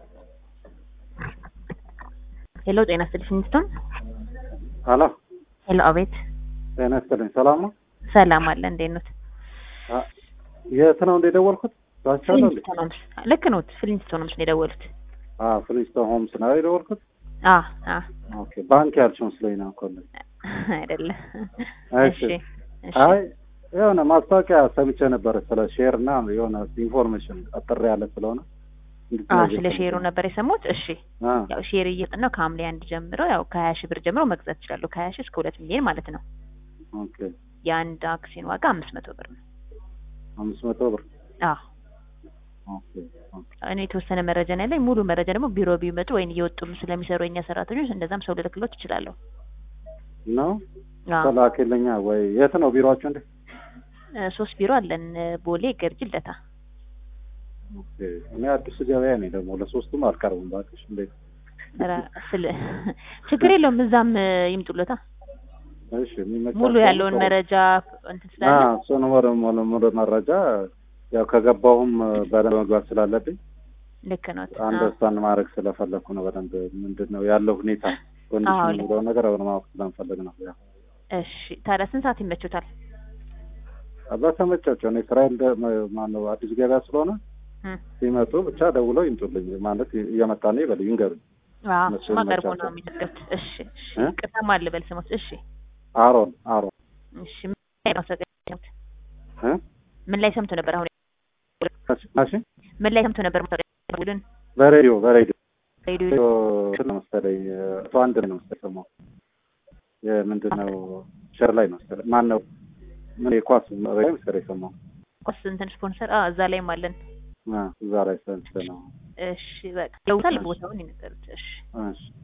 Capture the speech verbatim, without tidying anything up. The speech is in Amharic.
ሄሎ ጤና ይስጥልኝ እንትን ሄሎ ሄሎ አቤት ጤና ይስጥልኝ ሰላም ነው ሰላም አለ እንዴት ነው አ የት ነው እንደደወልኩት ታቻለ ልክ ነው ፍሊንስቶን ነው የደወልኩት አ ፍሊንስቶን ሆምስ ነው የደወልኩት አ አ ኦኬ ባንክ ያልሽው ስለይና ኮለ አይደለ እሺ አይ የሆነ ማስታወቂያ ሰምቼ ነበር ስለ ሼር እና የሆነ ኢንፎርሜሽን አጥር ያለ ስለሆነ አዎ ስለ ሼሩ ነበር የሰሙት እሺ ያው ሼር እየጠናው ከሐምሌ አንድ ጀምሮ ያው ከሀያ ሺህ ብር ጀምሮ መግዛት ይችላሉ ከሀያ ሺህ እስከ ሁለት ሚሊዮን ማለት ነው ኦኬ የአንድ አክሲዮን ዋጋ አምስት መቶ ብር ነው አምስት መቶ ብር አዎ ኦኬ ኦኬ እኔ የተወሰነ መረጃ ነው ያለኝ ሙሉ መረጃ ደግሞ ቢሮ ቢመጡ ወይን እየወጡም ስለሚሰሩ የኛ ሰራተኞች እንደዛም ሰው ልልክሎት ይችላል ነው ተላከለኛ ወይ የት ነው ቢሮአችሁ እንዴ ሶስት ቢሮ አለን ቦሌ ገርጂ ልደታ ኦኬ እኔ አዲስ ገበያ ነኝ ደግሞ ለሶስቱም አልቀርብም ባክሽ እንዴ ራ ስለ ችግር የለውም እዛም ይምጡልታ እሺ የሚመጣው ሙሉ ያለውን መረጃ እንትን ስላለ አዎ ሶኖ ወረ ሙሉ መረጃ ያው ከገባሁም በደንብ መግባት ስላለብኝ ልክ ነው አንደርስታንድ ማድረግ ስለፈለኩ ነው በደንብ ምንድነው ያለው ሁኔታ ኮንዲሽን ነው ነገር አሁን ማወቅ ስለፈለግ ነው ያው እሺ ታዲያ ስንት ሰዓት ይመችዎታል አባተመቻቸው ነው እስራኤል ማነው አዲስ ገበያ ስለሆነ ሲመጡ ብቻ ደውለው ይምጡልኝ ማለት እየመጣ ነው ይበል ይንገሩ አዎ ማቀርቦ ነው የሚደርስ እሺ እሺ ከተማ ልበል ስሞት እሺ አሮን አሮን እሺ ምን ላይ ሰምተው እ ምን ላይ ሰምተው ነበር አሁን እሺ ምን ላይ ሰምተው ነበር ቡድን በሬዲዮ በሬዲዮ ሬዲዮ ስለመሰለኝ አንድ ነው መሰለኝ የምንድነው ሸር ላይ ነው ማን ነው ምን የኳስ ሬዲዮ መሰለኝ ሰማው ኳስ እንትን ስፖንሰር አ እዛ ላይም አለን አ እዛ ላይ ሰምተው ነው እሺ በቃ ለውታል ቦታውን ይነገሩት እሺ እሺ